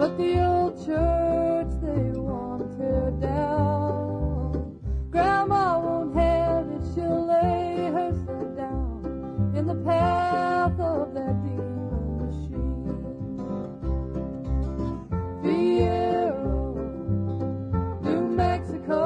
but the old church they want to tear down. Grandma won't have it, she'll lay herself down in the path of that demon machine. Fierro, New Mexico,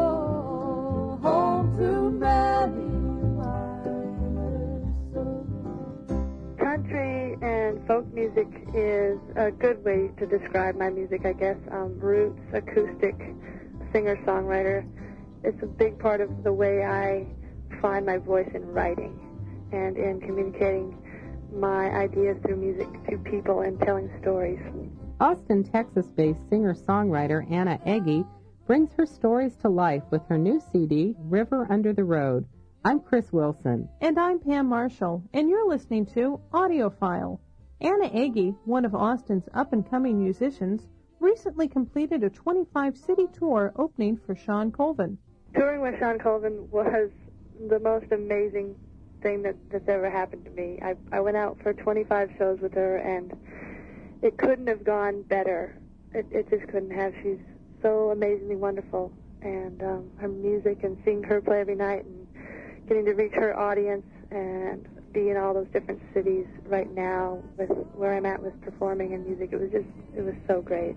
home to many miners. Country and folk music is a good way to describe my music, I guess. Roots, acoustic, singer-songwriter. It's a big part of the way I find my voice in writing and in communicating my ideas through music to people and telling stories. Austin, Texas-based singer-songwriter Anna Egge brings her stories to life with her new CD, River Under the Road. I'm Chris Wilson. And I'm Pam Marshall, and you're listening to Audiophile. Anna Egge, one of Austin's up-and-coming musicians, recently completed a 25-city tour opening for Shawn Colvin. Touring with Shawn Colvin was the most amazing thing that's ever happened to me. I went out for 25 shows with her, and it couldn't have gone better. It just couldn't have. She's so amazingly wonderful, and her music and seeing her play every night and getting to reach her audience and be in all those different cities right now with where I'm at with performing and music. It was so great.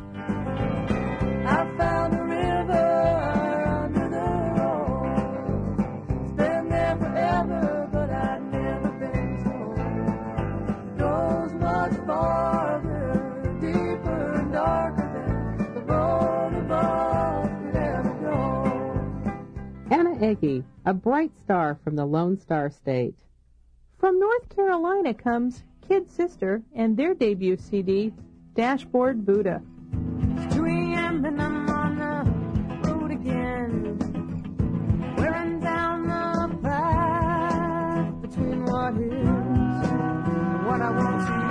I found a river under the road. It's been there forever, but I've never been told. Goes much farther, deeper and darker than the road above could ever go. Anna Egge, a bright star from the Lone Star State. From North Carolina comes Kid Sister and their debut CD, Dashboard Buddha. 2 a.m. and I'm on the road again, wearing down the path between what is and what I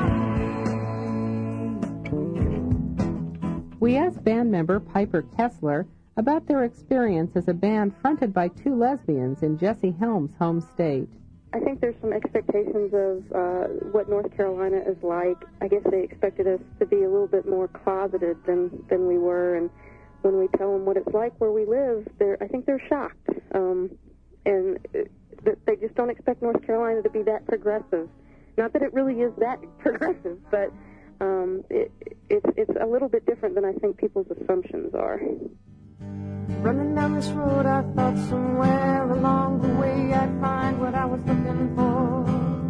want to be. We asked band member Piper Kessler about their experience as a band fronted by two lesbians in Jesse Helms' home state. I think there's some expectations of what North Carolina is like. I guess they expected us to be a little bit more closeted than we were, and when we tell them what it's like where we live, I think they're shocked. And they just don't expect North Carolina to be that progressive. Not that it really is that progressive, but it's a little bit different than I think people's assumptions are. Running down this road, I thought somewhere along the way I'd find what I was looking for,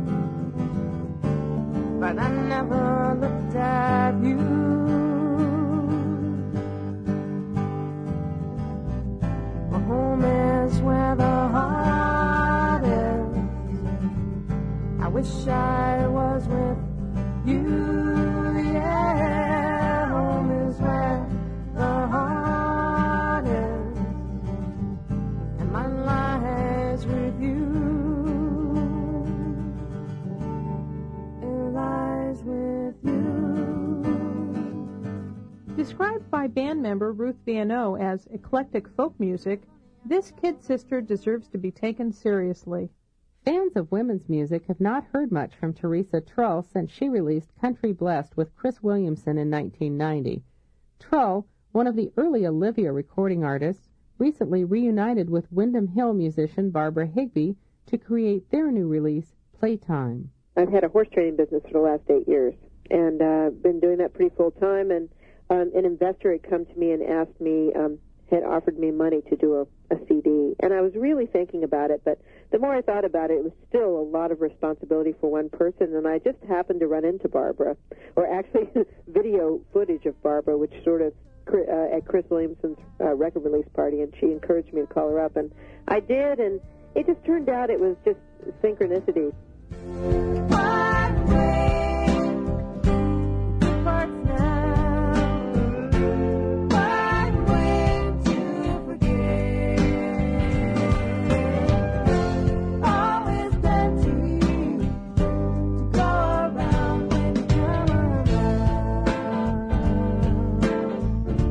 but I never looked at you. My home is where the heart is. I wish I was with you, yeah. Home is where the heart is, and my lies with you. It lies with you. Described by band member Ruth Viano as eclectic folk music, this Kid Sister deserves to be taken seriously. Fans of women's music have not heard much from Teresa Trull since she released Country Blessed with Chris Williamson in 1990. Trull, one of the early Olivia recording artists, recently reunited with Windham Hill musician Barbara Higbee to create their new release, Playtime. I've had a horse trading business for the last 8 years, and been doing that pretty full time, and an investor had come to me and asked me, had offered me money to do a CD, and I was really thinking about it, but the more I thought about it, it was still a lot of responsibility for one person, and I just happened to run into Barbara, or actually video footage of Barbara, which sort of at Chris Williamson's record release party, and she encouraged me to call her up, and I did, and it just turned out it was just synchronicity.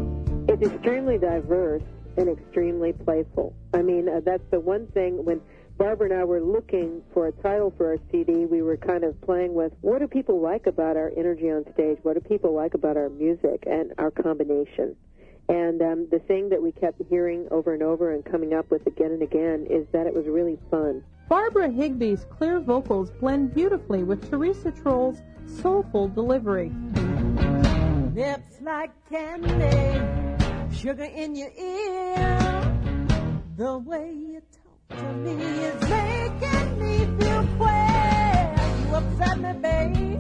It's extremely diverse and extremely playful. I mean, that's the one thing when Barbara and I were looking for a title for our CD. We were kind of playing with, what do people like about our energy on stage? What do people like about our music and our combination? And the thing that we kept hearing over and over and coming up with again and again is that it was really fun. Barbara Higby's clear vocals blend beautifully with Teresa Troll's soulful delivery. Lips like candy, sugar in your ear. The way you talk to me is making me feel queer. You upset me, babe.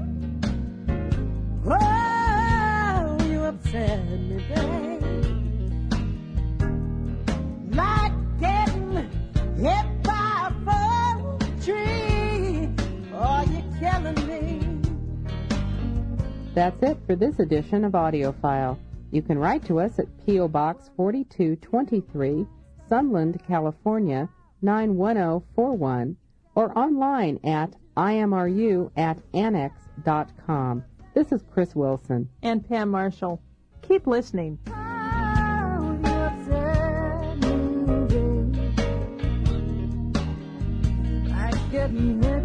Oh, you upset me, babe. Like getting hit by a falling tree. Oh, you're killing me. That's it for this edition of AudioFile. You can write to us at P.O. Box 4223, Sunland, California, 91041, or online at imru@annex.com. This is Chris Wilson. And Pam Marshall. Keep listening. Oh, you upset me, babe. Like getting